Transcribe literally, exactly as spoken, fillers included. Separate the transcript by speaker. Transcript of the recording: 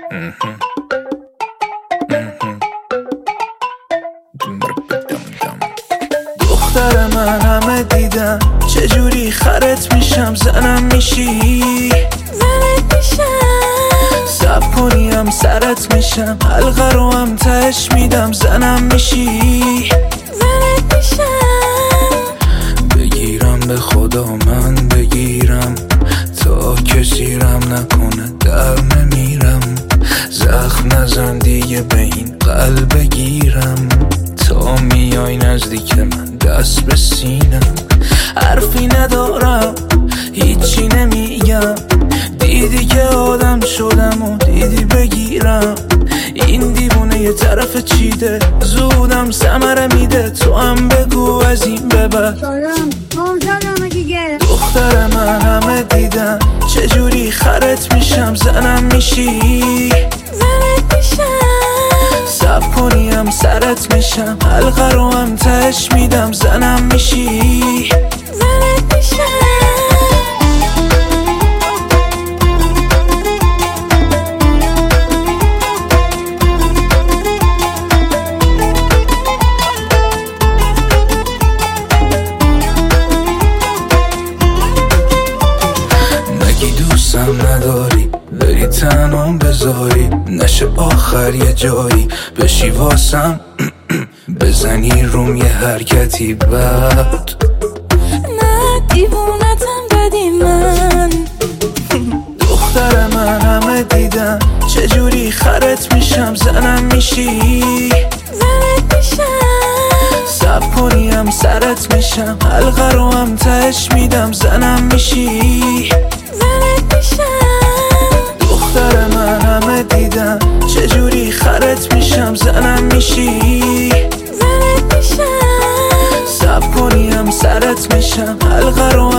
Speaker 1: دختر من همه دیدم چجوری خرت میشم زنم میشی
Speaker 2: زنت میشم
Speaker 1: سب کنیم سرت میشم حلقه رو هم تهش میدم زنم میشی
Speaker 2: زنت میشم
Speaker 1: بگیرم به خدا من بگیرم تا کسی رم نکنه در نمیرم زخم نزن دیگه به این قلب بگیرم تا میای نزدیک من دست به سینم حرفی ندارم هیچی نمیگم دیدی که آدم شدم و دیدی بگیرم این دیوونه یه طرف چیده زودم ثمره میده تو هم بگو از این به بعد دختر من همه دیدم چجوری خرت میشم زنم میشی
Speaker 2: زنت میشم
Speaker 1: سب کنیم سرت میشم حلقه رو هم تهش میدم زنم میشی
Speaker 2: زنت میشم
Speaker 1: دوستم نداری بری تنم بذاری نشه آخر یه جایی بشی واسم بزنی روم یه حرکتی بعد
Speaker 2: نه دیوونتم بدی من
Speaker 1: دختر من همه دیدم چجوری خرت میشم زنم میشی
Speaker 2: زنت میشم
Speaker 1: سب کنیم سرت میشم حلقه رو هم تهش میدم زنم میشی
Speaker 2: زنت میشم
Speaker 1: دختر من همه دیدم چجوری خرت میشم زنم میشی
Speaker 2: زنت میشم
Speaker 1: سب کنیم سرت میشم حلقه رو